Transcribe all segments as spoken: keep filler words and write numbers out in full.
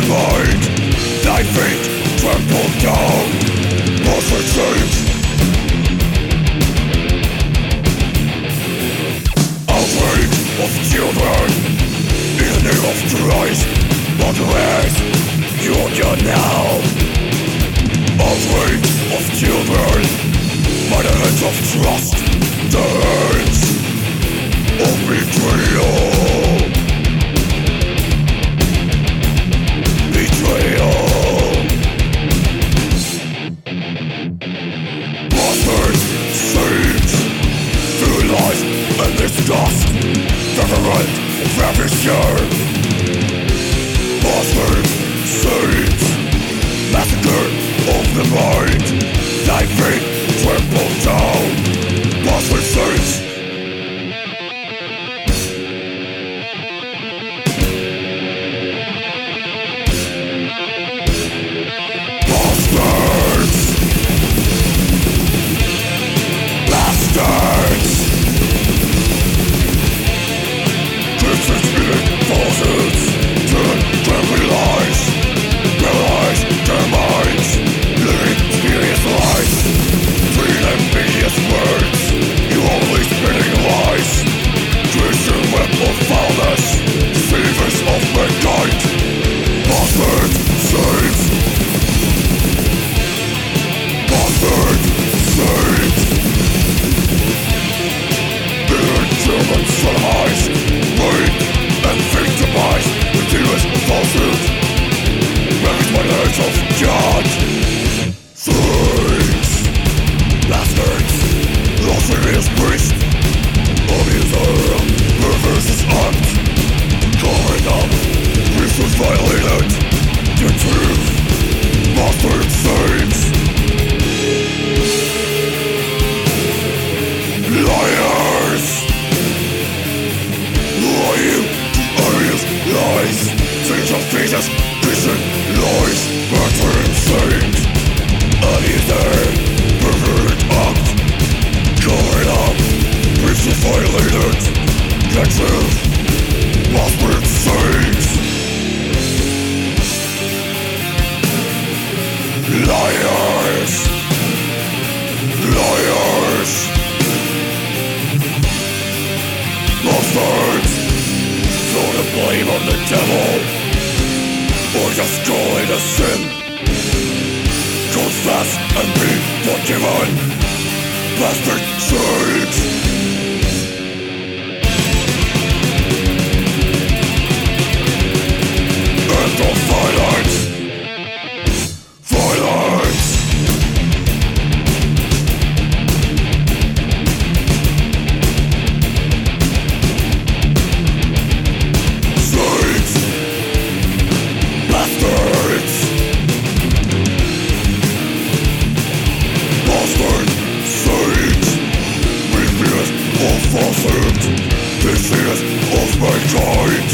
mind, thy feet trample down, perfect saints. Outrage of children, in the name of Christ, but where's your God now? Outrage of children, by the hands of trust, the hands of betrayal. And disgust, reverent ravisher. Bastard saints, massacre of the mind, thy feet trample down, bastard saints. Bastards, bastards. Falsehoods, turn trembling lies, paralyze their minds, living mysterious lies, treat ambiguous words, you always spinning lies, Christian web of foulness, deceivers of mankind, bastard saints, bastard saints, bitter German sodomites, weak and victimized, continuous falsehood, ravaged by the hands of God. Saints, bastards, lascivious priest, abuser, perverse act, covering up, priesthood violated, the truth, bastard saints, liars, lying Arius lies, saints of Jesus, Christian lies, battering saint, abuser, pervert act, covering up, priesthood violated, the truth, bastard saints, liars, liars, bastards. Throw the blame on the devil, or just call it a sin. Confess and be forgiven, bastard saints. End of violence, violence. Bastards, bastard saints, revealers of falsehood, deceivers of mankind,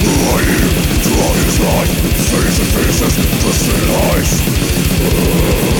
lying throughout his life, saints and faces, twisting lies.